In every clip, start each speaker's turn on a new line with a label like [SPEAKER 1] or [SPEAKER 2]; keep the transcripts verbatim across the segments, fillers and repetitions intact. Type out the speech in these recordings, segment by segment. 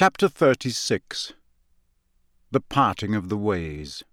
[SPEAKER 1] Chapter thirty-six. The Parting of the Ways.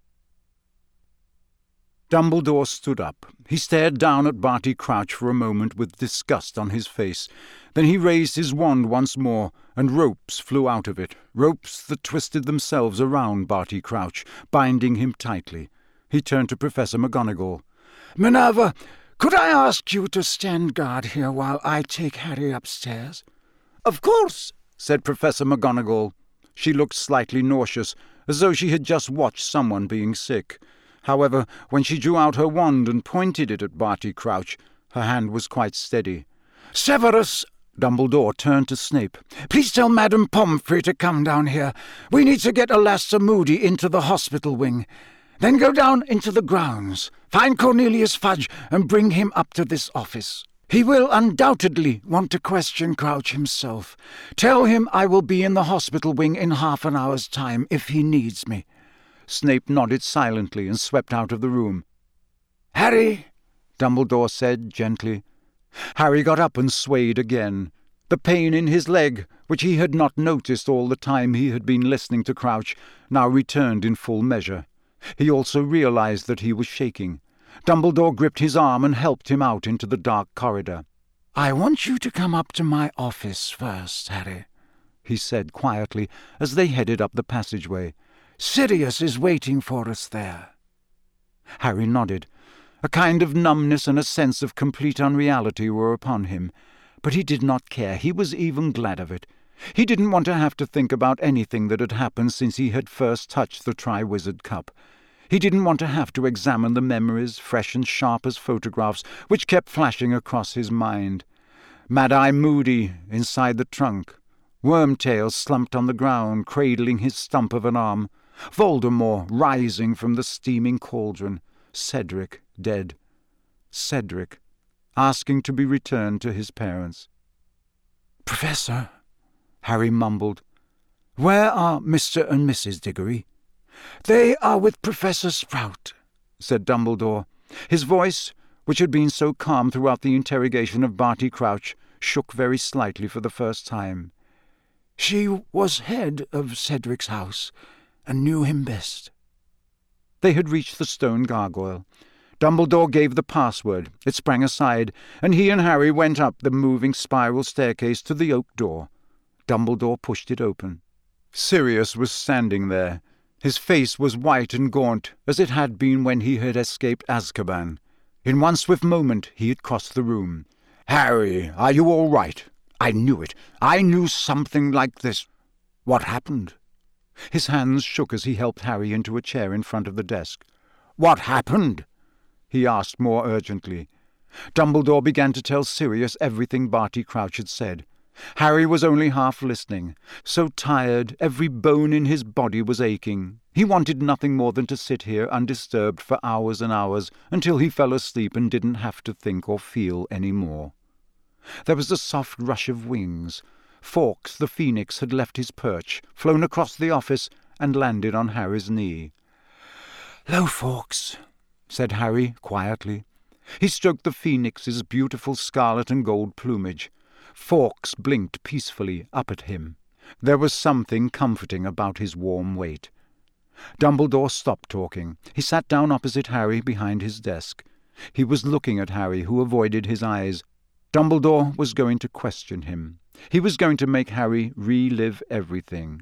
[SPEAKER 1] Dumbledore stood up. He stared down at Barty Crouch for a moment with disgust on his face. Then he raised his wand once more, and ropes flew out of it, ropes that twisted themselves around Barty Crouch, binding him tightly. He turned to Professor McGonagall.
[SPEAKER 2] "Minerva, could I ask you to stand guard here while I take Harry upstairs?"
[SPEAKER 1] "Of course," said Professor McGonagall. She looked slightly nauseous, as though she had just watched someone being sick. However, when she drew out her wand and pointed it at Barty Crouch, her hand was quite steady.
[SPEAKER 2] "Severus," Dumbledore turned to Snape, "please tell Madame Pomfrey to come down here. We need to get Alastor Moody into the hospital wing. Then go down into the grounds, find Cornelius Fudge, and bring him up to this office. He will undoubtedly want to question Crouch himself. Tell him I will be in the hospital wing in half an hour's time if he needs me."
[SPEAKER 1] Snape nodded silently and swept out of the room.
[SPEAKER 2] "Harry,"
[SPEAKER 1] Dumbledore said gently. Harry got up and swayed again. The pain in his leg, which he had not noticed all the time he had been listening to Crouch, now returned in full measure. He also realized that he was shaking. Dumbledore gripped his arm and helped him out into the dark corridor.
[SPEAKER 2] "I want you to come up to my office first, Harry," he said quietly as they headed up the passageway. "Sirius is waiting for us there."
[SPEAKER 1] Harry nodded. A kind of numbness and a sense of complete unreality were upon him, but he did not care. He was even glad of it. He didn't want to have to think about anything that had happened since he had first touched the Triwizard Cup. He didn't want to have to examine the memories, fresh and sharp as photographs, which kept flashing across his mind. Mad-Eye Moody inside the trunk, Wormtail slumped on the ground, cradling his stump of an arm, Voldemort rising from the steaming cauldron, Cedric dead, Cedric asking to be returned to his parents.
[SPEAKER 2] "Professor," Harry mumbled, "where are Mister and Missus Diggory?" "They are with Professor Sprout,"
[SPEAKER 1] said Dumbledore. His voice, which had been so calm throughout the interrogation of Barty Crouch, shook very slightly for the first time.
[SPEAKER 2] "She was head of Cedric's house, and knew him best."
[SPEAKER 1] They had reached the stone gargoyle. Dumbledore gave the password. It sprang aside, and he and Harry went up the moving spiral staircase to the oak door. Dumbledore pushed it open. Sirius was standing there. His face was white and gaunt, as it had been when he had escaped Azkaban. In one swift moment he had crossed the room.
[SPEAKER 2] "Harry, are you all right? I knew it. I knew something like this. What happened?"
[SPEAKER 1] His hands shook as he helped Harry into a chair in front of the desk.
[SPEAKER 2] "What happened?"
[SPEAKER 1] he asked more urgently. Dumbledore began to tell Sirius everything Barty Crouch had said. Harry was only half listening. So tired, every bone in his body was aching. He wanted nothing more than to sit here undisturbed for hours and hours until he fell asleep and didn't have to think or feel any more. There was a soft rush of wings. Fawkes the Phoenix had left his perch, flown across the office, and landed on Harry's knee.
[SPEAKER 2] "Lo, Fawkes,"
[SPEAKER 1] said Harry quietly. He stroked the Phoenix's beautiful scarlet and gold plumage. Fawkes blinked peacefully up at him. There was something comforting about his warm weight. Dumbledore stopped talking. He sat down opposite Harry behind his desk. He was looking at Harry, who avoided his eyes. Dumbledore was going to question him. He was going to make Harry relive everything.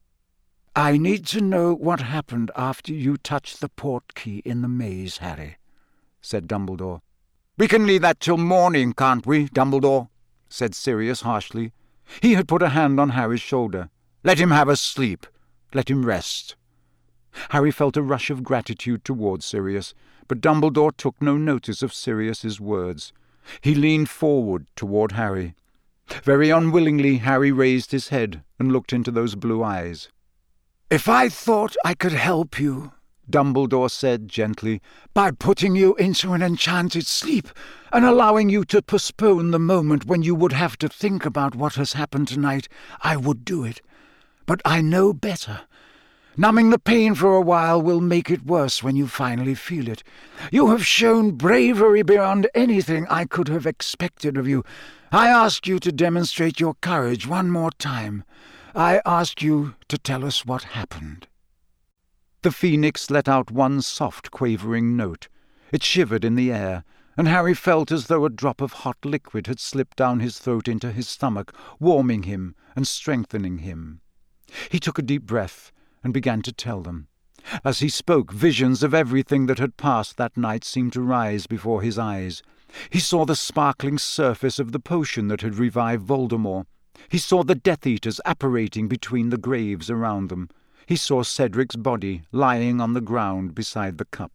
[SPEAKER 2] "I need to know what happened after you touched the portkey in the maze, Harry," said Dumbledore.
[SPEAKER 1] "We can leave that till morning, can't we, Dumbledore?" said Sirius harshly. He had put a hand on Harry's shoulder. "Let him have a sleep. Let him rest." Harry felt a rush of gratitude towards Sirius, but Dumbledore took no notice of Sirius's words. He leaned forward toward Harry. Very unwillingly Harry raised his head and looked into those blue eyes.
[SPEAKER 2] "If I thought I could help you," Dumbledore said gently, "by putting you into an enchanted sleep and allowing you to postpone the moment when you would have to think about what has happened tonight, I would do it. But I know better. Numbing the pain for a while will make it worse when you finally feel it. You have shown bravery beyond anything I could have expected of you. I ask you to demonstrate your courage one more time. I ask you to tell us what happened."
[SPEAKER 1] The phoenix let out one soft, quavering note. It shivered in the air, and Harry felt as though a drop of hot liquid had slipped down his throat into his stomach, warming him and strengthening him. He took a deep breath and began to tell them. As he spoke, visions of everything that had passed that night seemed to rise before his eyes. He saw the sparkling surface of the potion that had revived Voldemort. He saw the Death Eaters apparating between the graves around them. He saw Cedric's body lying on the ground beside the cup.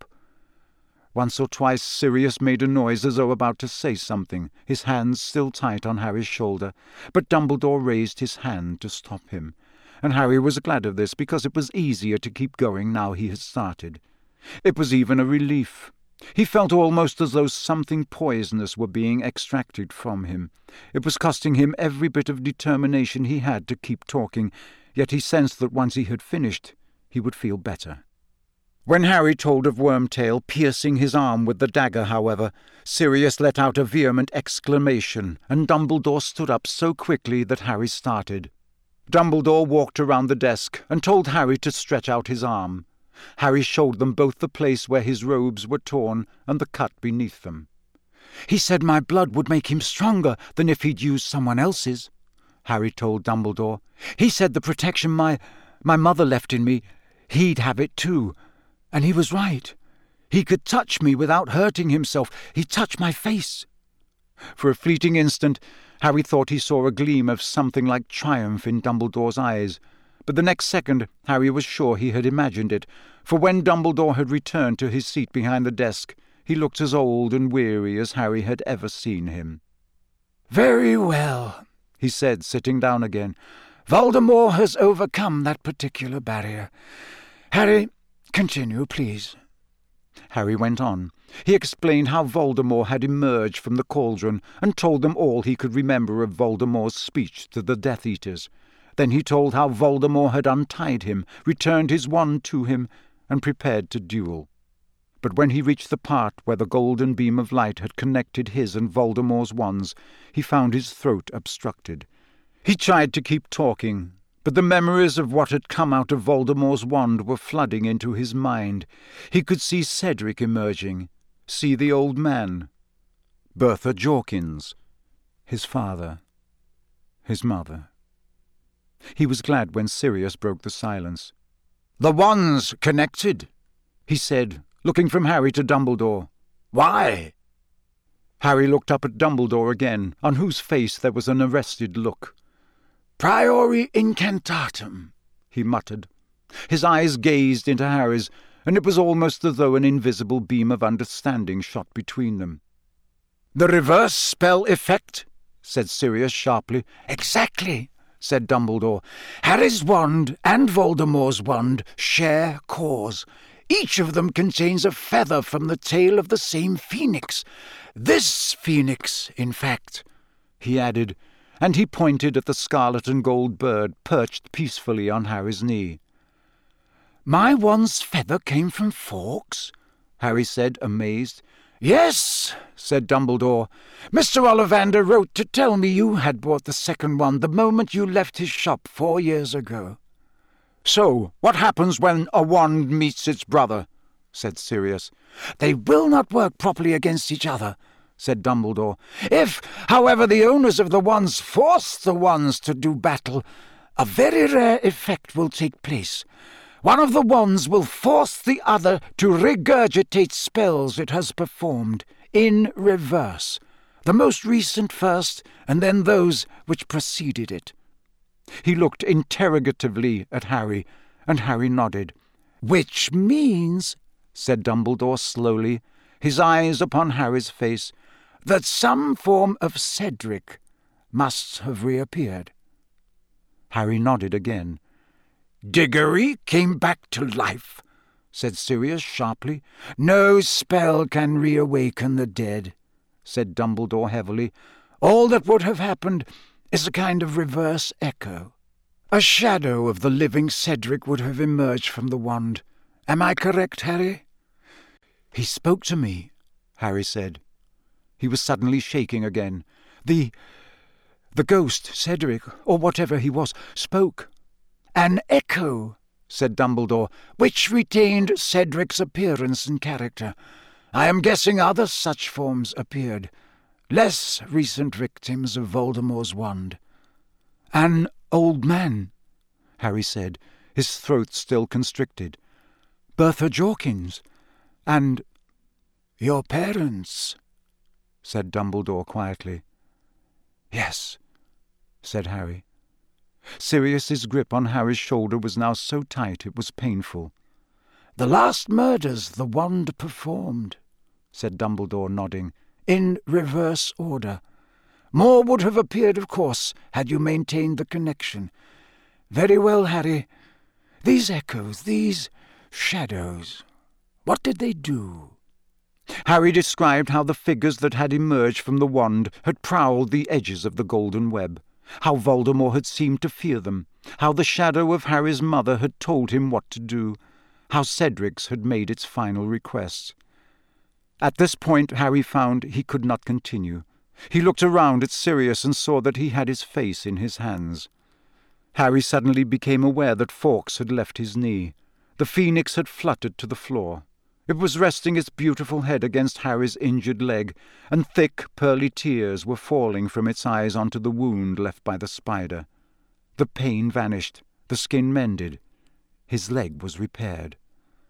[SPEAKER 1] Once or twice Sirius made a noise as though about to say something, his hands still tight on Harry's shoulder, but Dumbledore raised his hand to stop him, and Harry was glad of this because it was easier to keep going now he had started. It was even a relief. He felt almost as though something poisonous were being extracted from him. It was costing him every bit of determination he had to keep talking, yet he sensed that once he had finished, he would feel better. When Harry told of Wormtail piercing his arm with the dagger, however, Sirius let out a vehement exclamation, and Dumbledore stood up so quickly that Harry started. Dumbledore walked around the desk and told Harry to stretch out his arm. Harry showed them both the place where his robes were torn and the cut beneath them.
[SPEAKER 2] "He said my blood would make him stronger than if he'd used someone else's," Harry told Dumbledore. "He said the protection my, my mother left in me, he'd have it too. And he was right. He could touch me without hurting himself. He touched my face."
[SPEAKER 1] For a fleeting instant, Harry thought he saw a gleam of something like triumph in Dumbledore's eyes. But the next second, Harry was sure he had imagined it, for when Dumbledore had returned to his seat behind the desk, he looked as old and weary as Harry had ever seen him.
[SPEAKER 2] "Very well," he said, sitting down again. "Voldemort has overcome that particular barrier. Harry, continue, please."
[SPEAKER 1] Harry went on. He explained how Voldemort had emerged from the cauldron and told them all he could remember of Voldemort's speech to the Death Eaters. Then he told how Voldemort had untied him, returned his wand to him, and prepared to duel. But when he reached the part where the golden beam of light had connected his and Voldemort's wands, he found his throat obstructed. He tried to keep talking, but the memories of what had come out of Voldemort's wand were flooding into his mind. He could see Cedric emerging, see the old man, Bertha Jorkins, his father, his mother. He was glad when Sirius broke the silence.
[SPEAKER 2] "The wand's connected,"
[SPEAKER 1] he said, looking from Harry to Dumbledore.
[SPEAKER 2] "Why?"
[SPEAKER 1] Harry looked up at Dumbledore again, on whose face there was an arrested look.
[SPEAKER 2] "Priori incantatem," he muttered.
[SPEAKER 1] His eyes gazed into Harry's, and it was almost as though an invisible beam of understanding shot between them.
[SPEAKER 2] "The reverse spell effect,"
[SPEAKER 1] said Sirius sharply.
[SPEAKER 2] "Exactly," said Dumbledore. "Harry's wand and Voldemort's wand share cause. Each of them contains a feather from the tail of the same phoenix. This phoenix, in fact," he added, and he pointed at the scarlet and gold bird perched peacefully on Harry's knee. "My wand's feather came from Fawkes?" Harry said, amazed. "Yes," said Dumbledore. "Mister Ollivander wrote to tell me you had bought the second one the moment you left his shop four years ago."
[SPEAKER 1] "So, what happens when a wand meets its brother?" said Sirius.
[SPEAKER 2] "They will not work properly against each other," said Dumbledore. "If, however, the owners of the wands force the wands to do battle, a very rare effect will take place. One of the wands will force the other to regurgitate spells it has performed, in reverse, the most recent first, and then those which preceded it."
[SPEAKER 1] He looked interrogatively at Harry, and Harry nodded.
[SPEAKER 2] "Which means," said Dumbledore slowly, his eyes upon Harry's face, "that some form of Cedric must have reappeared."
[SPEAKER 1] Harry nodded again.
[SPEAKER 2] "Diggory came back to life," said Sirius sharply. "No spell can reawaken the dead," said Dumbledore heavily. "All that would have happened is a kind of reverse echo. A shadow of the living Cedric would have emerged from the wand. Am I correct, Harry?"
[SPEAKER 1] "He spoke to me," Harry said. He was suddenly shaking again. The...
[SPEAKER 2] The ghost, Cedric, or whatever he was, spoke. "An echo," said Dumbledore, "which retained Cedric's appearance and character. I am guessing other such forms appeared, less recent victims of Voldemort's wand." "An old man," Harry said, his throat still constricted. "Bertha Jorkins, and—" "Your parents," said Dumbledore quietly. "Yes," said Harry. Sirius's grip on Harry's shoulder was now so tight it was painful. "The last murders the wand performed," said Dumbledore, nodding, "in reverse order. More would have appeared, of course, had you maintained the connection. Very well, Harry. These echoes, these shadows, what did they do?"
[SPEAKER 1] Harry described how the figures that had emerged from the wand had prowled the edges of the golden web, how Voldemort had seemed to fear them, how the shadow of Harry's mother had told him what to do, how Cedric's had made its final request. At this point Harry found he could not continue. He looked around at Sirius and saw that he had his face in his hands. Harry suddenly became aware that Fawkes had left his knee. The phoenix had fluttered to the floor. It was resting its beautiful head against Harry's injured leg, and thick, pearly tears were falling from its eyes onto the wound left by the spider. The pain vanished, the skin mended. His leg was repaired.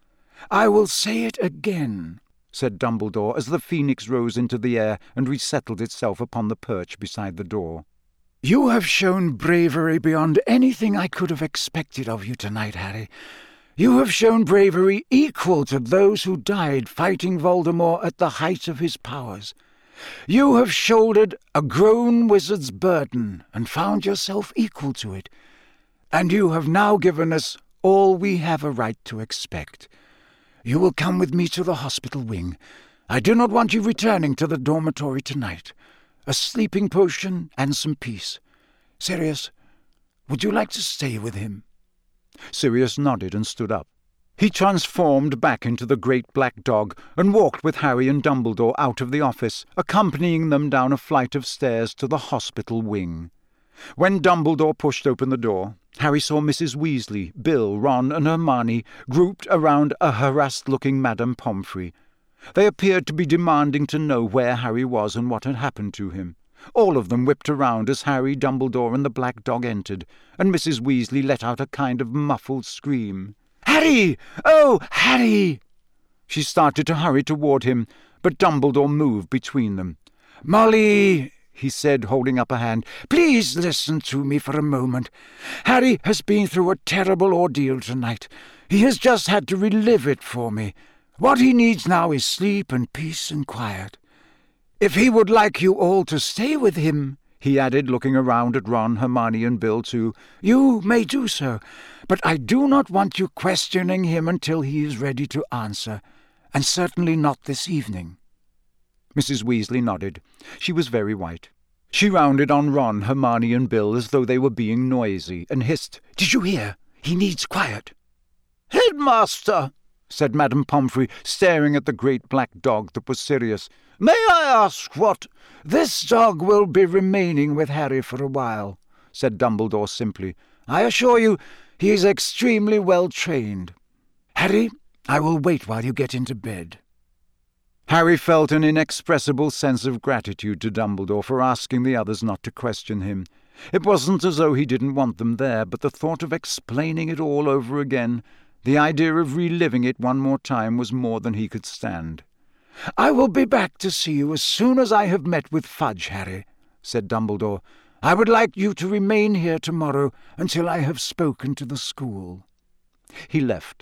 [SPEAKER 2] "I will say it again,"
[SPEAKER 1] said Dumbledore as the phoenix rose into the air and resettled itself upon the perch beside the door.
[SPEAKER 2] "You have shown bravery beyond anything I could have expected of you tonight, Harry. You have shown bravery equal to those who died fighting Voldemort at the height of his powers. You have shouldered a grown wizard's burden and found yourself equal to it. And you have now given us all we have a right to expect. You will come with me to the hospital wing. I do not want you returning to the dormitory tonight. A sleeping potion and some peace. Sirius, would you like to stay with him?"
[SPEAKER 1] Sirius nodded and stood up. He transformed back into the great black dog and walked with Harry and Dumbledore out of the office, accompanying them down a flight of stairs to the hospital wing. When Dumbledore pushed open the door, Harry saw Missus Weasley, Bill, Ron, and Hermione grouped around a harassed-looking Madame Pomfrey. They appeared to be demanding to know where Harry was and what had happened to him. All of them whipped around as Harry, Dumbledore, and the black dog entered, and Missus Weasley let out a kind of muffled scream. "Harry! Oh, Harry!" She started to hurry toward him, but Dumbledore moved between them. "Molly," he said, holding up a hand, "please listen to me for a moment. Harry has been through a terrible ordeal tonight. He has just had to relive it for me. What he needs now is sleep and peace and quiet. If he would like you all to stay with him," he added, looking around at Ron, Hermione, and Bill too, "you may do so, but I do not want you questioning him until he is ready to answer, and certainly not this evening." Missus Weasley nodded. She was very white. She rounded on Ron, Hermione, and Bill as though they were being noisy, and hissed, "Did you hear? He needs quiet." "Headmaster," said Madame Pomfrey, staring at the great black dog that was Sirius, "may I ask what—" "This dog will be remaining with Harry for a while," said Dumbledore simply. "I assure you he is extremely well trained. Harry, I will wait while you get into bed." Harry felt an inexpressible sense of gratitude to Dumbledore for asking the others not to question him. It wasn't as though he didn't want them there, but the thought of explaining it all over again, the idea of reliving it one more time, was more than he could stand. "I will be back to see you as soon as I have met with Fudge, Harry," said Dumbledore. "I would like you to remain here tomorrow until I have spoken to the school." He left.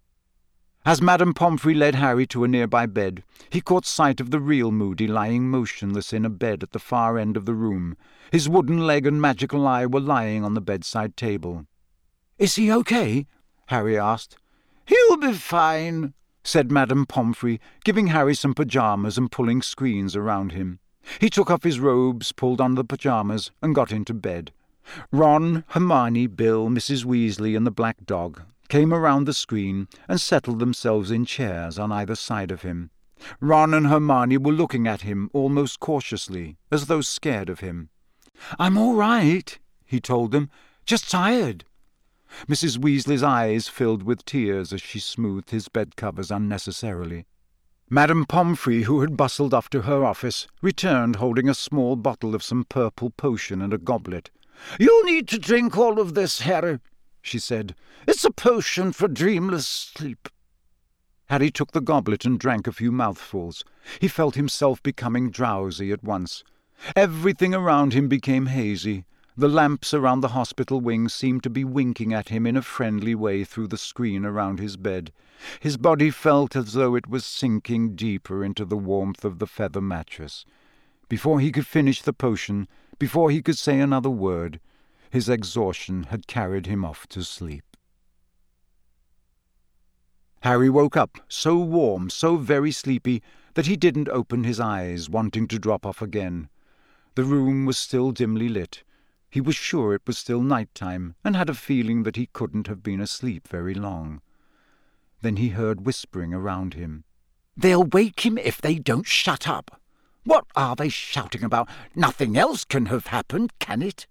[SPEAKER 1] As Madame Pomfrey led Harry to a nearby bed, he caught sight of the real Moody lying motionless in a bed at the far end of the room. His wooden leg and magical eye were lying on the bedside table. "Is he okay?" Harry asked. "He'll be fine," said Madame Pomfrey, giving Harry some pyjamas and pulling screens around him. He took off his robes, pulled on the pyjamas, and got into bed. Ron, Hermione, Bill, Missus Weasley, and the black dog came around the screen and settled themselves in chairs on either side of him. Ron and Hermione were looking at him almost cautiously, as though scared of him. "I'm all right," he told them. "Just tired." Missus Weasley's eyes filled with tears as she smoothed his bed-covers unnecessarily. Madame Pomfrey, who had bustled off to her office, returned holding a small bottle of some purple potion and a goblet.
[SPEAKER 2] "You'll need to drink all of this, Harry," she said. "It's a potion for dreamless sleep."
[SPEAKER 1] Harry took the goblet and drank a few mouthfuls. He felt himself becoming drowsy at once. Everything around him became hazy. The lamps around the hospital wing seemed to be winking at him in a friendly way through the screen around his bed. His body felt as though it was sinking deeper into the warmth of the feather mattress. Before he could finish the potion, before he could say another word, his exhaustion had carried him off to sleep. Harry woke up, so warm, so very sleepy, that he didn't open his eyes, wanting to drop off again. The room was still dimly lit. He was sure it was still night-time, and had a feeling that he couldn't have been asleep very long. Then he heard whispering around him.
[SPEAKER 2] "They'll wake him if they don't shut up. What are they shouting about? Nothing else can have happened, can it?"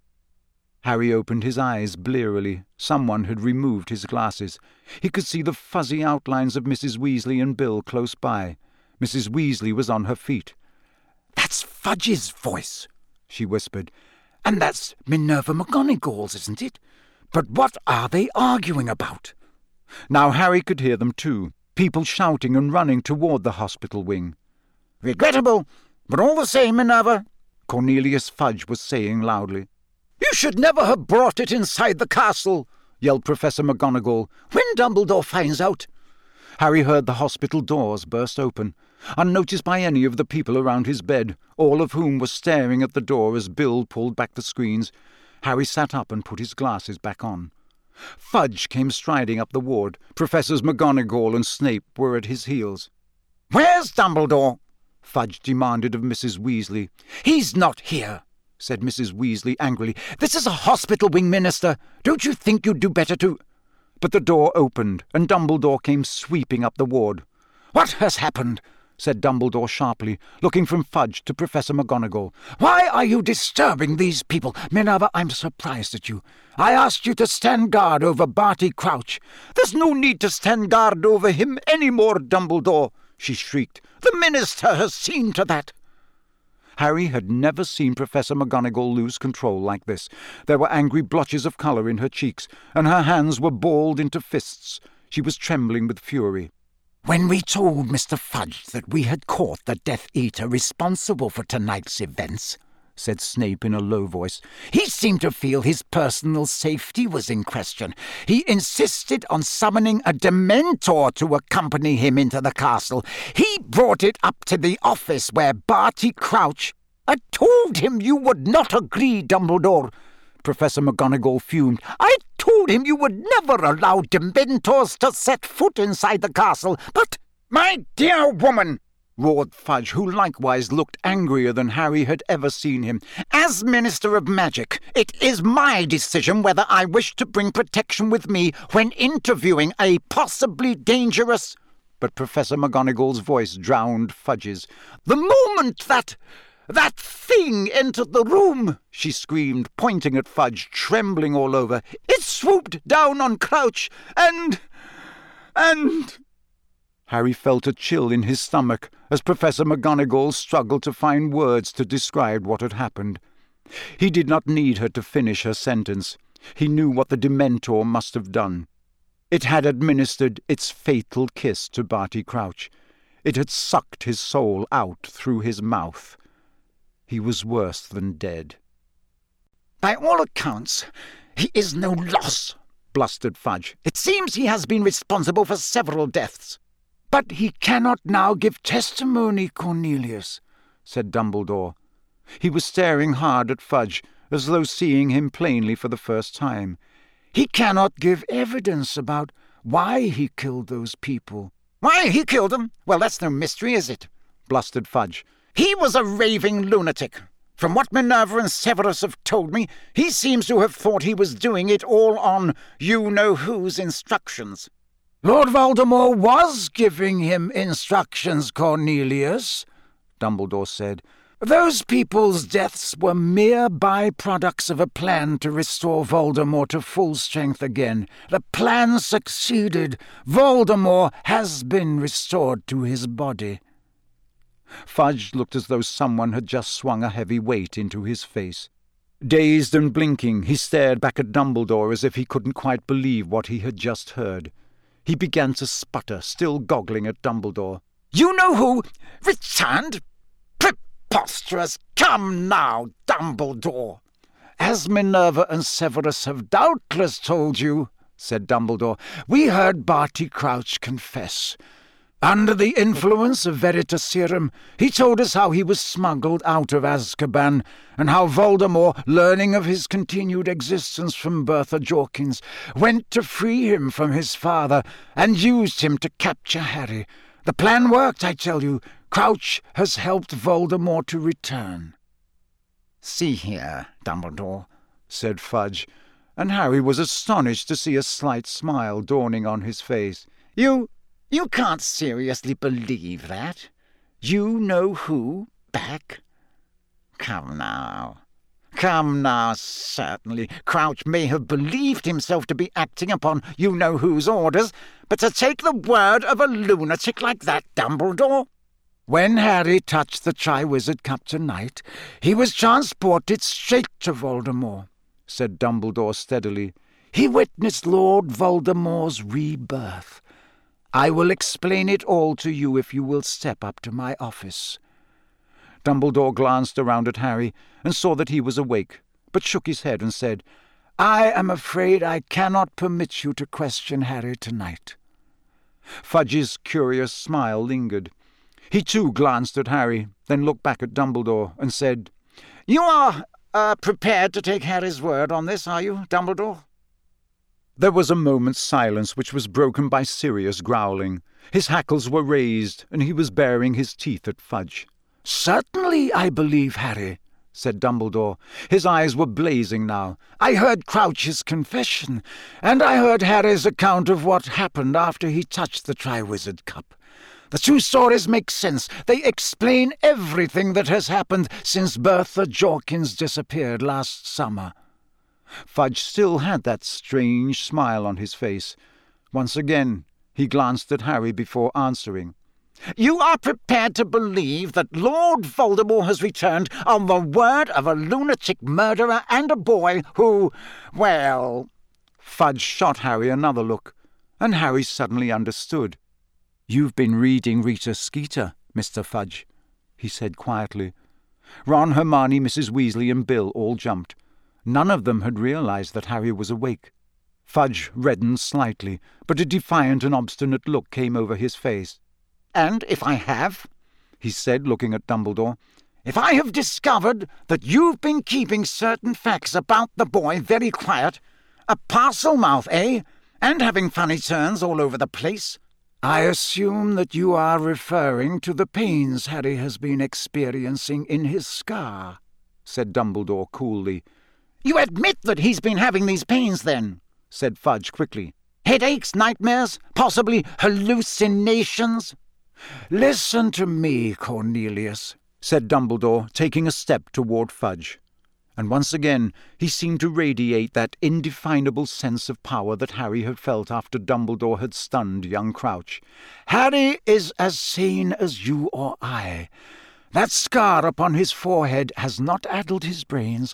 [SPEAKER 1] Harry opened his eyes blearily. Someone had removed his glasses. He could see the fuzzy outlines of Missus Weasley and Bill close by. Missus Weasley was on her feet.
[SPEAKER 2] "That's Fudge's voice," she whispered. "And that's Minerva McGonagall's, isn't it? But what are they arguing about?"
[SPEAKER 1] Now Harry could hear them too, people shouting and running toward the hospital wing.
[SPEAKER 2] "Regrettable, but all the same, Minerva,"
[SPEAKER 1] Cornelius Fudge was saying loudly.
[SPEAKER 2] "You should never have brought it inside the castle," yelled Professor McGonagall. "When Dumbledore finds out—"
[SPEAKER 1] Harry heard the hospital doors burst open, unnoticed by any of the people around his bed, all of whom were staring at the door as Bill pulled back the screens. Harry sat up and put his glasses back on. Fudge came striding up the ward. Professors McGonagall and Snape were at his heels.
[SPEAKER 2] "Where's Dumbledore?"
[SPEAKER 1] Fudge demanded of Missus Weasley.
[SPEAKER 2] "He's not here," said Missus Weasley angrily. "This is a hospital wing, Minister. Don't you think you'd do better to—"
[SPEAKER 1] But the door opened, and Dumbledore came sweeping up the ward.
[SPEAKER 2] "What has happened?" said Dumbledore sharply, looking from Fudge to Professor McGonagall. "Why are you disturbing these people? Minerva, I'm surprised at you. I asked you to stand guard over Barty Crouch." "There's no need to stand guard over him any more, Dumbledore," she shrieked. "The Minister has seen to that."
[SPEAKER 1] Harry had never seen Professor McGonagall lose control like this. There were angry blotches of colour in her cheeks, and her hands were balled into fists. She was trembling with fury.
[SPEAKER 2] "When we told Mister Fudge that we had caught the Death Eater responsible for tonight's events," said Snape in a low voice, "he seemed to feel his personal safety was in question. He insisted on summoning a Dementor to accompany him into the castle. He brought it up to the office where Barty Crouch—" "I told him you would not agree, Dumbledore," Professor McGonagall fumed. "I told him you would never allow Dementors to set foot inside the castle, but—"
[SPEAKER 1] "My dear woman!" roared Fudge, who likewise looked angrier than Harry had ever seen him.
[SPEAKER 2] "As Minister of Magic, it is my decision whether I wish to bring protection with me when interviewing a possibly dangerous—"
[SPEAKER 1] But Professor McGonagall's voice drowned Fudge's.
[SPEAKER 2] "The moment that... that thing entered the room," she screamed, pointing at Fudge, trembling all over, "it swooped down on Crouch, and... and—"
[SPEAKER 1] Harry felt a chill in his stomach as Professor McGonagall struggled to find words to describe what had happened. He did not need her to finish her sentence. He knew what the Dementor must have done. It had administered its fatal kiss to Barty Crouch. It had sucked his soul out through his mouth. He was worse than dead.
[SPEAKER 2] "By all accounts, he is no loss," blustered Fudge. "It seems he has been responsible for several deaths." "But he cannot now give testimony, Cornelius," said Dumbledore.
[SPEAKER 1] He was staring hard at Fudge, as though seeing him plainly for the first time.
[SPEAKER 2] "He cannot give evidence about why he killed those people."
[SPEAKER 3] "Why he killed them? Well, that's no mystery, is it?" blustered Fudge. "He was a raving lunatic. From what Minerva and Severus have told me, he seems to have thought he was doing it all on you-know-who's instructions."
[SPEAKER 2] "Lord Voldemort was giving him instructions, Cornelius," Dumbledore said. Those people's deaths were mere byproducts of a plan to restore Voldemort to full strength again. The plan succeeded. Voldemort has been restored to his body."
[SPEAKER 1] Fudge looked as though someone had just swung a heavy weight into his face. Dazed and blinking, he stared back at Dumbledore as if he couldn't quite believe what he had just heard. He began to sputter, still goggling at Dumbledore.
[SPEAKER 3] "You know who returned? Preposterous! Come now, Dumbledore!"
[SPEAKER 2] "As Minerva and Severus have doubtless told you," said Dumbledore, "we heard Barty Crouch confess. Under the influence of Veritaserum, he told us how he was smuggled out of Azkaban, and how Voldemort, learning of his continued existence from Bertha Jorkins, went to free him from his father and used him to capture Harry. The plan worked, I tell you. Crouch has helped Voldemort to return."
[SPEAKER 3] "See here, Dumbledore,"
[SPEAKER 1] said Fudge, and Harry was astonished to see a slight smile dawning on his face.
[SPEAKER 3] You... you can't seriously believe that? You know who back? Come now. Come now, certainly. Crouch may have believed himself to be acting upon you-know-whose orders, but to take the word of a lunatic like that, Dumbledore?
[SPEAKER 2] "When Harry touched the Triwizard Cup tonight, he was transported straight to Voldemort," said Dumbledore steadily. "He witnessed Lord Voldemort's rebirth. I will explain it all to you if you will step up to my office."
[SPEAKER 1] Dumbledore glanced around at Harry and saw that he was awake, but shook his head and said,
[SPEAKER 2] "I am afraid I cannot permit you to question Harry tonight."
[SPEAKER 1] Fudge's curious smile lingered. He too glanced at Harry, then looked back at Dumbledore and said,
[SPEAKER 3] "You are uh, prepared to take Harry's word on this, are you, Dumbledore?"
[SPEAKER 1] There was a moment's silence which was broken by Sirius growling. His hackles were raised, and he was baring his teeth at Fudge.
[SPEAKER 2] "Certainly I believe Harry," said Dumbledore. His eyes were blazing now. "I heard Crouch's confession, and I heard Harry's account of what happened after he touched the Triwizard Cup. The two stories make sense. They explain everything that has happened since Bertha Jorkins disappeared last summer."
[SPEAKER 1] Fudge still had that strange smile on his face. Once again he glanced at Harry before answering.
[SPEAKER 3] "You are prepared to believe that Lord Voldemort has returned on the word of a lunatic murderer and a boy who, well—"
[SPEAKER 1] Fudge shot Harry another look, and Harry suddenly understood. "You've been reading Rita Skeeter, Mister Fudge," he said quietly. Ron, Hermione, Missus Weasley, and Bill all jumped. None of them had realized that Harry was awake. Fudge reddened slightly, but a defiant and obstinate look came over his face.
[SPEAKER 3] "And if I have,"
[SPEAKER 1] he said, looking at Dumbledore,
[SPEAKER 3] "if I have discovered that you've been keeping certain facts about the boy very quiet, a parcel mouth, eh, and having funny turns all over the place—"
[SPEAKER 2] "I assume that you are referring to the pains Harry has been experiencing in his scar," said Dumbledore coolly.
[SPEAKER 3] "You admit that he's been having these pains, then?"
[SPEAKER 1] said Fudge quickly.
[SPEAKER 3] "Headaches, nightmares, possibly hallucinations?"
[SPEAKER 2] "Listen to me, Cornelius,"
[SPEAKER 1] said Dumbledore, taking a step toward Fudge. And once again he seemed to radiate that indefinable sense of power that Harry had felt after Dumbledore had stunned young Crouch.
[SPEAKER 2] "Harry is as sane as you or I. That scar upon his forehead has not addled his brains.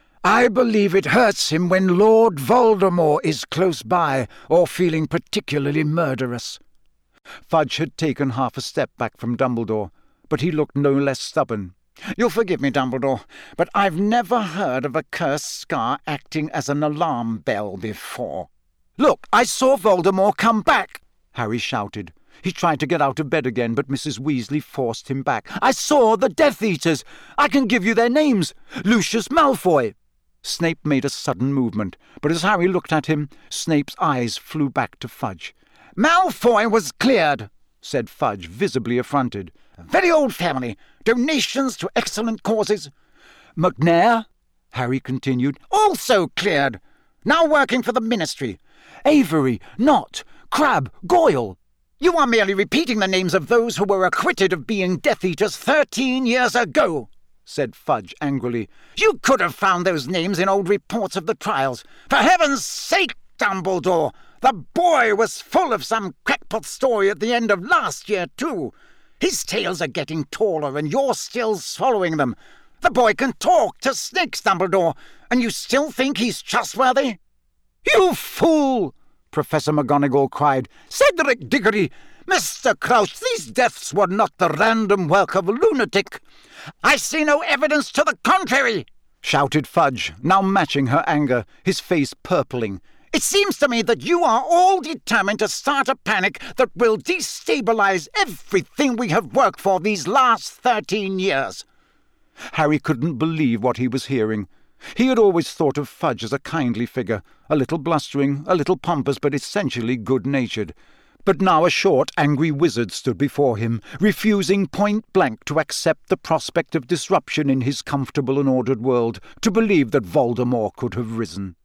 [SPEAKER 2] I believe it hurts him when Lord Voldemort is close by or feeling particularly murderous."
[SPEAKER 1] Fudge had taken half a step back from Dumbledore, but he looked no less stubborn.
[SPEAKER 3] "You'll forgive me, Dumbledore, but I've never heard of a cursed scar acting as an alarm bell before."
[SPEAKER 2] "Look, I saw Voldemort come back!"
[SPEAKER 1] Harry shouted. He tried to get out of bed again, but Missus Weasley forced him back.
[SPEAKER 2] "I saw the Death Eaters! I can give you their names! Lucius Malfoy!"
[SPEAKER 1] Snape made a sudden movement, but as Harry looked at him, Snape's eyes flew back to Fudge.
[SPEAKER 3] "Malfoy was cleared,"
[SPEAKER 1] said Fudge, visibly affronted.
[SPEAKER 3] "Very old family. Donations to excellent causes."
[SPEAKER 2] "McNair,"
[SPEAKER 1] Harry continued,
[SPEAKER 3] "also cleared. Now working for the Ministry."
[SPEAKER 2] "Avery, Knott, Crabbe, Goyle."
[SPEAKER 3] "You are merely repeating the names of those who were acquitted of being Death Eaters thirteen years ago." said Fudge angrily. "You could have found those names in old reports of the trials. For heaven's sake, Dumbledore! The boy was full of some crackpot story at the end of last year, too. His tales are getting taller, and you're still swallowing them. The boy can talk to snakes, Dumbledore, and you still think he's trustworthy?" "You fool!" Professor McGonagall cried. "Cedric Diggory! Mister Crouch, these deaths were not the random work of a lunatic." "I see no evidence to the contrary!" shouted Fudge, now matching her anger, his face purpling. "It seems to me that you are all determined to start a panic that will destabilize everything we have worked for these last thirteen years.
[SPEAKER 1] Harry couldn't believe what he was hearing. He had always thought of Fudge as a kindly figure, a little blustering, a little pompous, but essentially good-natured. But now a short, angry wizard stood before him, refusing point-blank to accept the prospect of disruption in his comfortable and ordered world, to believe that Voldemort could have risen.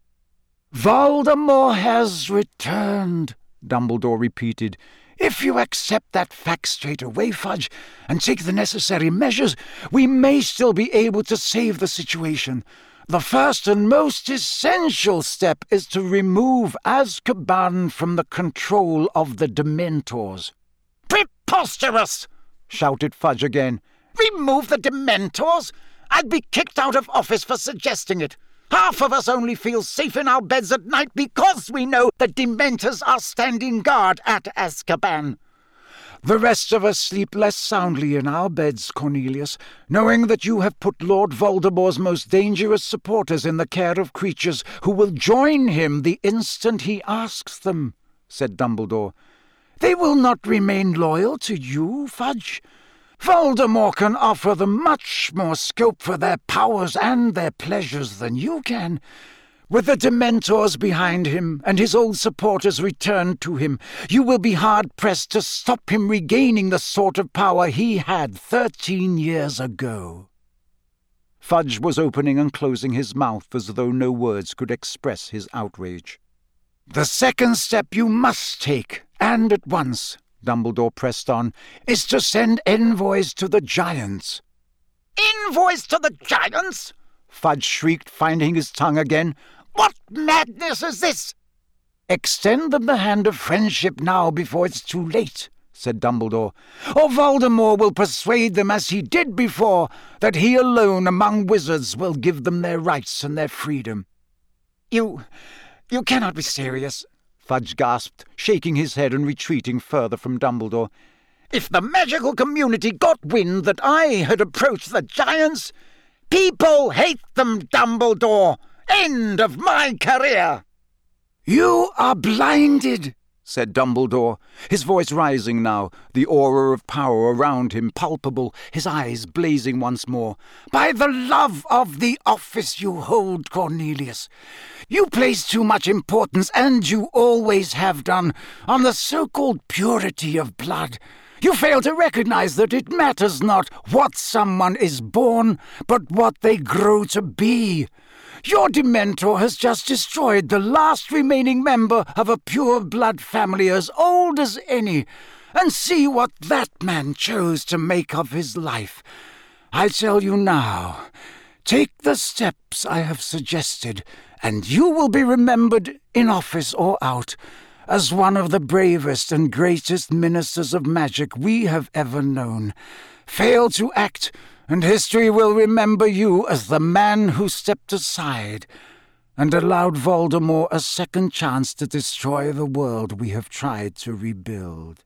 [SPEAKER 2] "Voldemort has returned," Dumbledore repeated. "If you accept that fact straight away, Fudge, and take the necessary measures, we may still be able to save the situation. The first and most essential step is to remove Azkaban from the control of the Dementors."
[SPEAKER 3] "Preposterous!" shouted Fudge again. "Remove the Dementors? I'd be kicked out of office for suggesting it. Half of us only feel safe in our beds at night because we know the Dementors are standing guard at Azkaban."
[SPEAKER 2] "The rest of us sleep less soundly in our beds, Cornelius, knowing that you have put Lord Voldemort's most dangerous supporters in the care of creatures who will join him the instant he asks them," said Dumbledore. "They will not remain loyal to you, Fudge. Voldemort can offer them much more scope for their powers and their pleasures than you can. With the Dementors behind him and his old supporters returned to him, you will be hard-pressed to stop him regaining the sort of power he had thirteen years ago."
[SPEAKER 1] Fudge was opening and closing his mouth as though no words could express his outrage.
[SPEAKER 2] "The second step you must take, and at once," Dumbledore pressed on, "is to send envoys to the Giants."
[SPEAKER 3] "Envoys to the Giants?"
[SPEAKER 1] Fudge shrieked, finding his tongue again.
[SPEAKER 3] "What madness is this?"
[SPEAKER 2] "Extend them the hand of friendship now before it's too late," said Dumbledore, "or Voldemort will persuade them, as he did before, that he alone among wizards will give them their rights and their freedom."
[SPEAKER 3] You... you cannot be serious,"
[SPEAKER 1] Fudge gasped, shaking his head and retreating further from Dumbledore.
[SPEAKER 3] "If the magical community got wind that I had approached the Giants... People hate them, Dumbledore! End of my career!"
[SPEAKER 2] "You are blinded,"
[SPEAKER 1] said Dumbledore, his voice rising now, the aura of power around him palpable, his eyes blazing once more,
[SPEAKER 2] "by the love of the office you hold, Cornelius. You place too much importance, and you always have done, on the so-called purity of blood. You fail to recognize that it matters not what someone is born, but what they grow to be. Your Dementor has just destroyed the last remaining member of a pure-blood family as old as any, and see what that man chose to make of his life. I tell you now, take the steps I have suggested, and you will be remembered, in office or out, as one of the bravest and greatest ministers of magic we have ever known. Fail to act, and history will remember you as the man who stepped aside and allowed Voldemort a second chance to destroy the world we have tried to rebuild."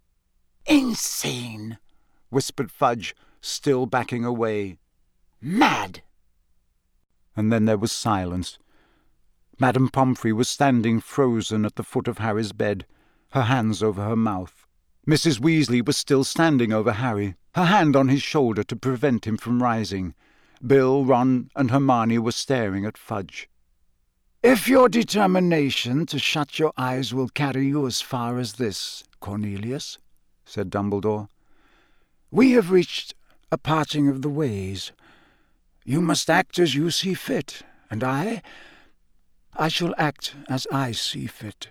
[SPEAKER 3] "Insane,"
[SPEAKER 1] whispered Fudge, still backing away.
[SPEAKER 3] "Mad."
[SPEAKER 1] And then there was silence. Madame Pomfrey was standing frozen at the foot of Harry's bed, her hands over her mouth. Missus Weasley was still standing over Harry, her hand on his shoulder to prevent him from rising. Bill, Ron, and Hermione were staring at Fudge.
[SPEAKER 2] "If your determination to shut your eyes will carry you as far as this, Cornelius," said Dumbledore, "we have reached a parting of the ways. You must act as you see fit, and I... I shall act as I see fit."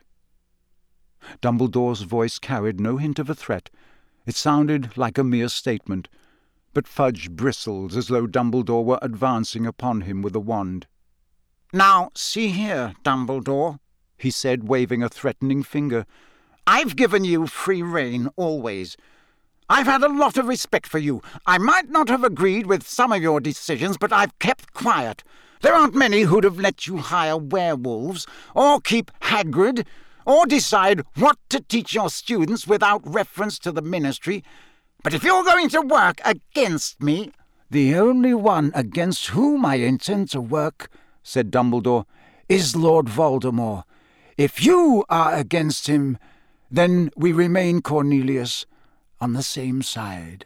[SPEAKER 1] Dumbledore's voice carried no hint of a threat. It sounded like a mere statement. but Fudge bristled as though Dumbledore were advancing upon him with a wand.
[SPEAKER 3] "Now, see here, Dumbledore," he said, waving a threatening finger. "I've given you free rein always. I've had a lot of respect for you. I might not have agreed with some of your decisions, but I've kept quiet. There aren't many who'd have let you hire werewolves, or keep Hagrid, or decide what to teach your students without reference to the Ministry. But if you're going to work against me—"
[SPEAKER 2] "The only one against whom I intend to work," said Dumbledore, "is Lord Voldemort. If you are against him, then we remain, Cornelius, on the same side."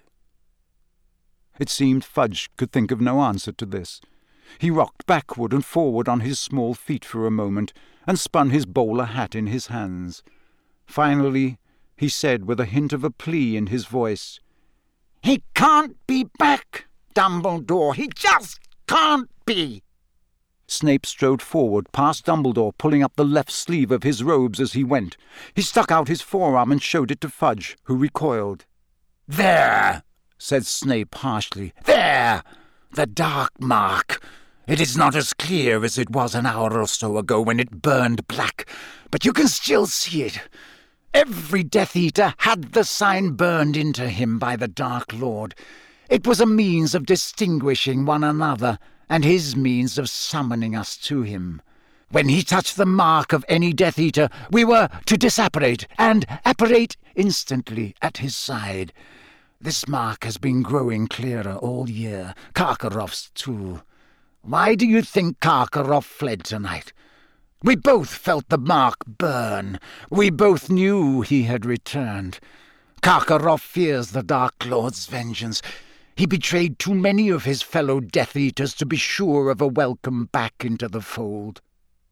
[SPEAKER 1] It seemed Fudge could think of no answer to this. He rocked backward and forward on his small feet for a moment, and spun his bowler hat in his hands. Finally, he said with a hint of a plea in his voice,
[SPEAKER 3] "He can't be back, Dumbledore. He just can't be."
[SPEAKER 1] Snape strode forward, past Dumbledore, pulling up the left sleeve of his robes as he went. He stuck out his forearm and showed it to Fudge, who recoiled.
[SPEAKER 2] "There," said Snape harshly. "There! The dark mark. It is not as clear as it was an hour or so ago when it burned black, but you can still see it. Every Death Eater had the sign burned into him by the Dark Lord. It was a means of distinguishing one another, and his means of summoning us to him. When he touched the mark of any Death Eater, we were to disapparate, and apparate instantly at his side. This mark has been growing clearer all year, Karkaroff's too. Why do you think Karkaroff fled tonight? We both felt the mark burn. We both knew he had returned. Karkaroff fears the Dark Lord's vengeance. He betrayed too many of his fellow Death Eaters to be sure of a welcome back into the fold."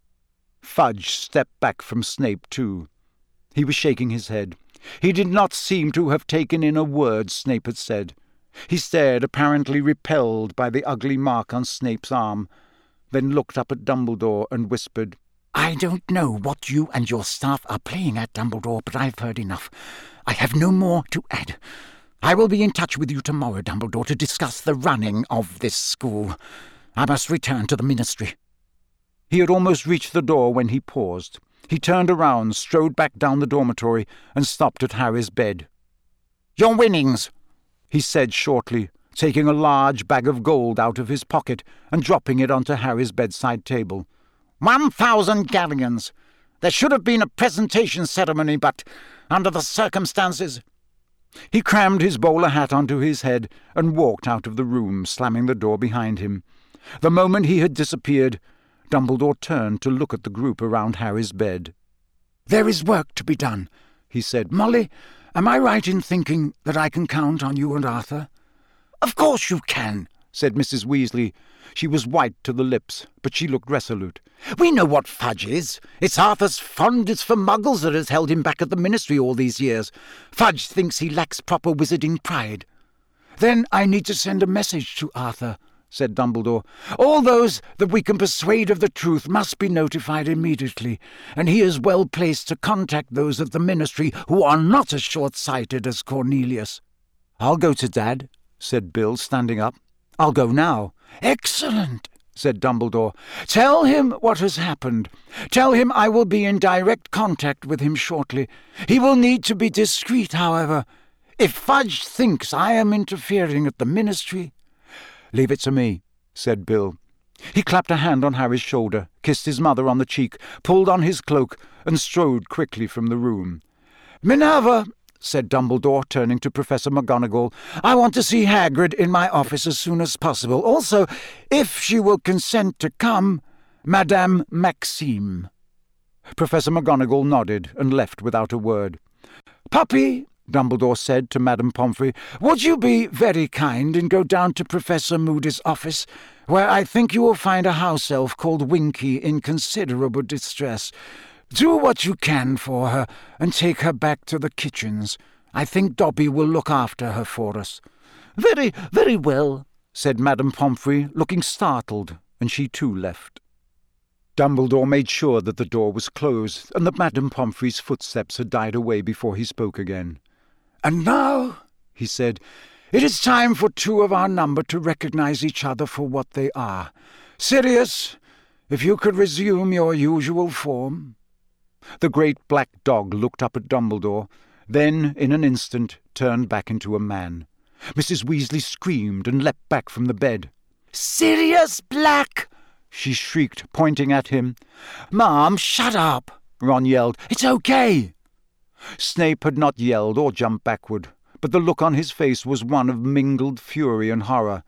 [SPEAKER 1] Fudge stepped back from Snape too. He was shaking his head. He did not seem to have taken in a word Snape had said. He stared, apparently repelled by the ugly mark on Snape's arm, then looked up at Dumbledore and whispered,
[SPEAKER 2] "I don't know what you and your staff are playing at, Dumbledore, but I've heard enough. I have no more to add. I will be in touch with you tomorrow, Dumbledore, to discuss the running of this school. I must return to the Ministry."
[SPEAKER 1] He had almost reached the door when he paused. He turned around, strode back down the dormitory, and stopped at Harry's bed.
[SPEAKER 3] "Your winnings,"
[SPEAKER 1] he said shortly, taking a large bag of gold out of his pocket and dropping it onto Harry's bedside table.
[SPEAKER 3] One thousand galleons. There should have been a presentation ceremony, but under the circumstances—"
[SPEAKER 1] He crammed his bowler hat onto his head and walked out of the room, slamming the door behind him. The moment he had disappeared, Dumbledore turned to look at the group around Harry's bed.
[SPEAKER 2] "There is work to be done," he said. "Molly, am I right in thinking that I can count on you and Arthur?"
[SPEAKER 3] "Of course you can,"
[SPEAKER 1] said Missus Weasley. She was white to the lips, but she looked resolute.
[SPEAKER 3] "We know what Fudge is. It's Arthur's fondness for muggles that has held him back at the Ministry all these years. Fudge thinks he lacks proper wizarding pride."
[SPEAKER 2] "Then I need to send a message to Arthur," said Dumbledore. "All those that we can persuade of the truth must be notified immediately, and he is well placed to contact those of the Ministry who are not as short-sighted as Cornelius."
[SPEAKER 1] "I'll go to Dad," said Bill, standing up. "I'll go now."
[SPEAKER 2] "Excellent," said Dumbledore. "Tell him what has happened. Tell him I will be in direct contact with him shortly. He will need to be discreet, however. If Fudge thinks I am interfering at the Ministry—"
[SPEAKER 1] "Leave it to me," said Bill. He clapped a hand on Harry's shoulder, kissed his mother on the cheek, pulled on his cloak, and strode quickly from the room.
[SPEAKER 2] "Minerva," said Dumbledore, turning to Professor McGonagall, "I want to see Hagrid in my office as soon as possible. Also, if she will consent to come, Madame Maxime."
[SPEAKER 1] Professor McGonagall nodded and left without a word.
[SPEAKER 2] "Puppy," Dumbledore said to Madame Pomfrey, "would you be very kind and go down to Professor Moody's office, where I think you will find a house elf called Winky in considerable distress. Do what you can for her, and take her back to the kitchens. I think Dobby will look after her for us."
[SPEAKER 3] "Very, very well,"
[SPEAKER 1] said Madame Pomfrey, looking startled, and she too left. Dumbledore made sure that the door was closed, and that Madame Pomfrey's footsteps had died away before he spoke again.
[SPEAKER 2] "And now,"
[SPEAKER 1] he said,
[SPEAKER 2] It is time for two of our number to recognize each other for what they are. Sirius, if you could resume your usual form."
[SPEAKER 1] The great black dog looked up at Dumbledore, then, in an instant, turned back into a man. Missus Weasley screamed and leapt back from the bed.
[SPEAKER 2] "Sirius Black!"
[SPEAKER 1] she shrieked, pointing at him.
[SPEAKER 2] "Mom, shut up!"
[SPEAKER 1] Ron yelled.
[SPEAKER 2] "It's okay!"
[SPEAKER 1] Snape had not yelled or jumped backward, but the look on his face was one of mingled fury and horror.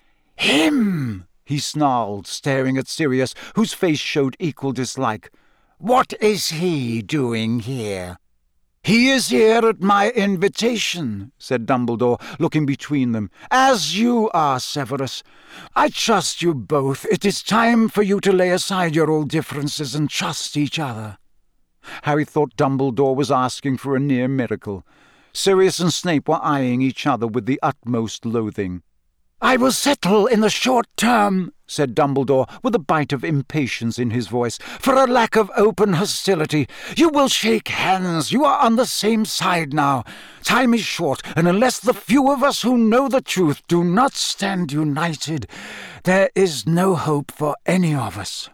[SPEAKER 2] "Him!"
[SPEAKER 1] he snarled, staring at Sirius, whose face showed equal dislike.
[SPEAKER 2] "What is he doing here?" "He is here at my invitation," said Dumbledore, looking between them, "as you are, Severus. I trust you both. It is time for you to lay aside your old differences and trust each other."
[SPEAKER 1] Harry thought Dumbledore was asking for a near miracle. Sirius and Snape were eyeing each other with the utmost loathing.
[SPEAKER 2] "I will settle in the short term,"
[SPEAKER 1] said Dumbledore, with a bite of impatience in his voice,
[SPEAKER 2] "for a lack of open hostility. You will shake hands. You are on the same side now. Time is short, and unless the few of us who know the truth do not stand united, there is no hope for any of us."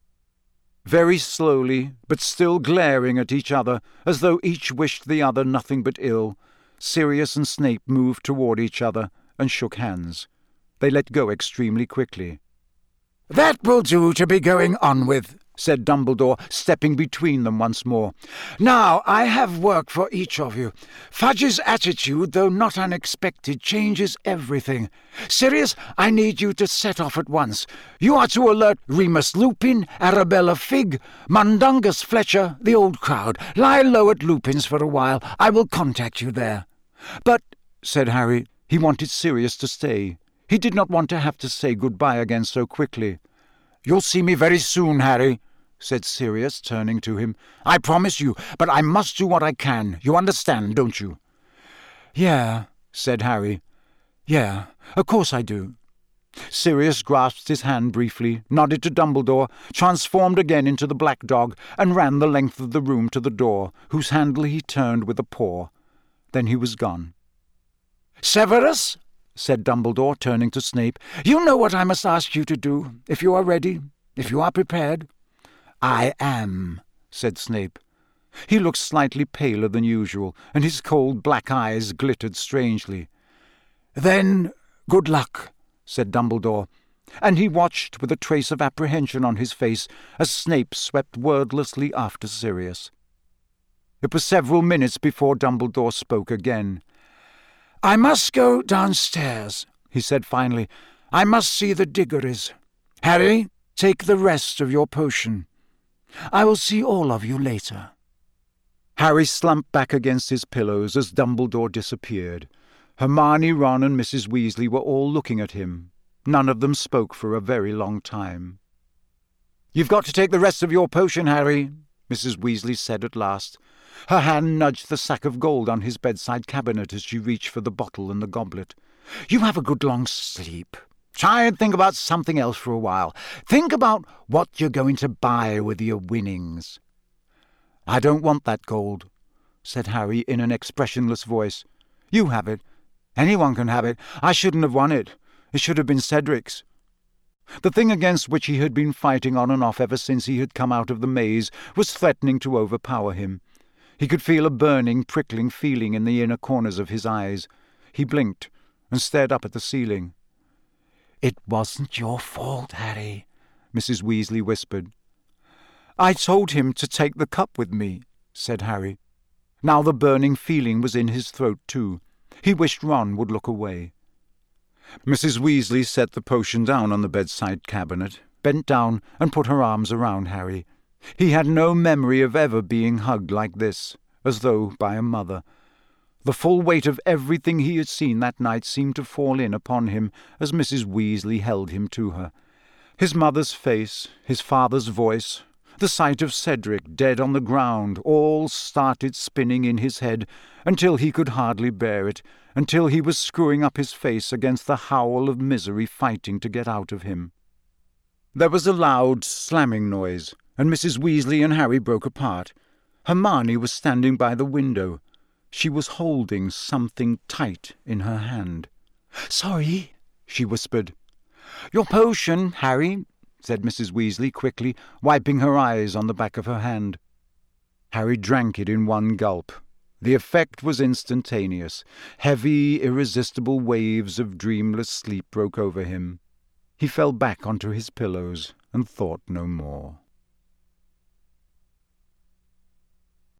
[SPEAKER 1] Very slowly, but still glaring at each other, as though each wished the other nothing but ill, Sirius and Snape moved toward each other and shook hands. They let go extremely quickly.
[SPEAKER 2] "That will do to be going on with,"
[SPEAKER 1] said Dumbledore, stepping between them once more.
[SPEAKER 2] "Now I have work for each of you. Fudge's attitude, though not unexpected, changes everything. Sirius, I need you to set off at once. You are to alert Remus Lupin, Arabella Figg, Mundungus Fletcher, the old crowd. Lie low at Lupin's for a while. I will contact you there."
[SPEAKER 1] "But," said Harry, he wanted Sirius to stay. He did not want to have to say goodbye again so quickly.
[SPEAKER 2] "You'll see me very soon, Harry," said Sirius, turning to him. "I promise you, but I must do what I can. You understand, don't you?"
[SPEAKER 1] "Yeah," said Harry. "Yeah, of course I do." Sirius grasped his hand briefly, nodded to Dumbledore, transformed again into the black dog, and ran the length of the room to the door, whose handle he turned with a paw. Then he was gone.
[SPEAKER 2] "Severus," said Dumbledore, turning to Snape, "you know what I must ask you to do, if you are ready, if you are prepared." "I am," said Snape. He looked slightly paler than usual, and his cold black eyes glittered strangely. "Then good luck," said Dumbledore, and he watched with a trace of apprehension on his face as Snape swept wordlessly after Sirius. It was several minutes before Dumbledore spoke again. "I must go downstairs," he said finally. "I must see the Diggories. Harry, take the rest of your potion. I will see all of you later." Harry slumped back against his pillows as Dumbledore disappeared. Hermione, Ron, and Missus Weasley were all looking at him. None of them spoke for a very long time. "You've got to take the rest of your potion, Harry," Missus Weasley said at last. Her hand nudged the sack of gold on his bedside cabinet as she reached for the bottle and the goblet. "You have a good long sleep. Try and think about something else for a while. Think about what you're going to buy with your winnings." "I don't want that gold," said Harry in an expressionless voice. "You have it. Anyone can have it. I shouldn't have won it. It should have been Cedric's." The thing against which he had been fighting on and off ever since he had come out of the maze was threatening to overpower him. He could feel a burning, prickling feeling in the inner corners of his eyes. He blinked and stared up at the ceiling. "It wasn't your fault, Harry," Missus Weasley whispered. "I told him to take the cup with me," said Harry. Now the burning feeling was in his throat too. He wished Ron would look away. Missus Weasley set the potion down on the bedside cabinet, bent down and put her arms around Harry. He had no memory of ever being hugged like this, as though by a mother. The full weight of everything he had seen that night seemed to fall in upon him as Missus Weasley held him to her. His mother's face, his father's voice, the sight of Cedric dead on the ground, all started spinning in his head until he could hardly bear it, until he was screwing up his face against the howl of misery fighting to get out of him. There was a loud slamming noise, and Missus Weasley and Harry broke apart. Hermione was standing by the window. She was holding something tight in her hand. "Sorry," she whispered.
[SPEAKER 1] "Your potion, Harry," said Missus Weasley quickly, wiping her eyes on the back of her hand. Harry drank it in one gulp. The effect was instantaneous. Heavy, irresistible waves of dreamless sleep broke over him. He fell back onto his pillows and thought no more.